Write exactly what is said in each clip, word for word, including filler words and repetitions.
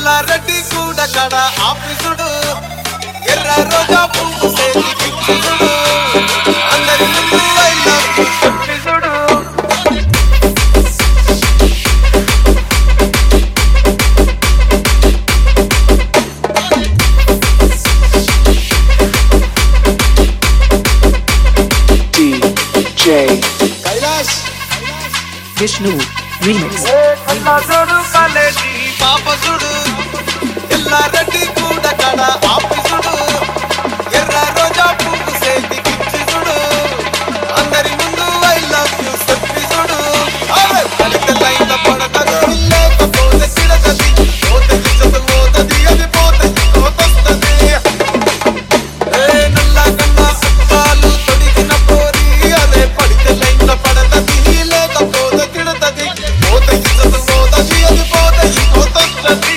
ఎల్లారెడ్డి కూడా కడ ఆఫీసుడు ఎర్ర రోజా పువ్వు సేతి పిచ్చిసుడు అందరి ముందు ఐ లవ్ యు చెప్పిసుడు Kailash Vishnu Remix అల్లాజోడు కాలేజీ పాపసుడు ఎల్లారెడ్డి కూడా కడ ఆఫీసుడు ఎర్ర రోజా పువ్వు సేతి పిచ్చిసుడు అందరి ముందు ఐ లవ్ యు చెప్పిసుడు అవే పలికలైన పడతది లేకపోతే తిడతది పోతది చదువుతది అది పోతది పోతస్తది ఏ నల్ల కన్న అక్కాలు తొడిగిన పోరి అదే పడితలైన పడతది లేకపోతే తిడతది పోతది చదువుతది అది పోతది పోతస్తది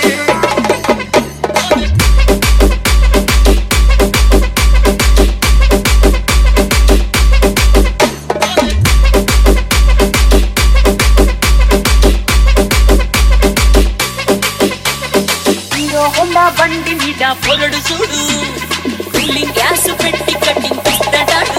హీరో హోండా బండి మీద పొరడు చూడు కూలింగ్ గ్యాస్ పెట్టి కటింగ్ ఇస్తాడు